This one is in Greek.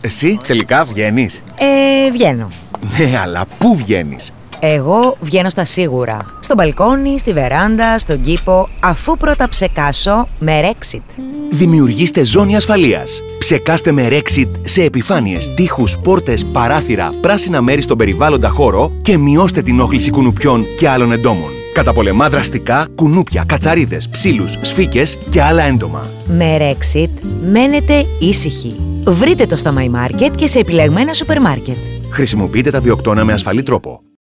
Εσύ τελικά βγαίνεις? Βγαίνω. Ναι, αλλά πού βγαίνεις? Εγώ βγαίνω στα σίγουρα. Στο μπαλκόνι, στη βεράντα, στον κήπο, αφού πρώτα ψεκάσω με Rexit. Δημιουργήστε ζώνη ασφαλείας. Ψεκάστε με Rexit σε επιφάνειες, τοίχους, πόρτες, παράθυρα, πράσινα μέρη στον περιβάλλοντα χώρο και μειώστε την όχληση κουνουπιών και άλλων εντόμων. Καταπολεμά δραστικά κουνούπια, κατσαρίδες, ψήλους, σφίκες και άλλα έντομα. Με Rexit μένετε ήσυχοι. Βρείτε το στα My Market και σε επιλεγμένα σούπερ μάρκετ. Χρησιμοποιείτε τα βιοκτώνα με ασφαλή τρόπο.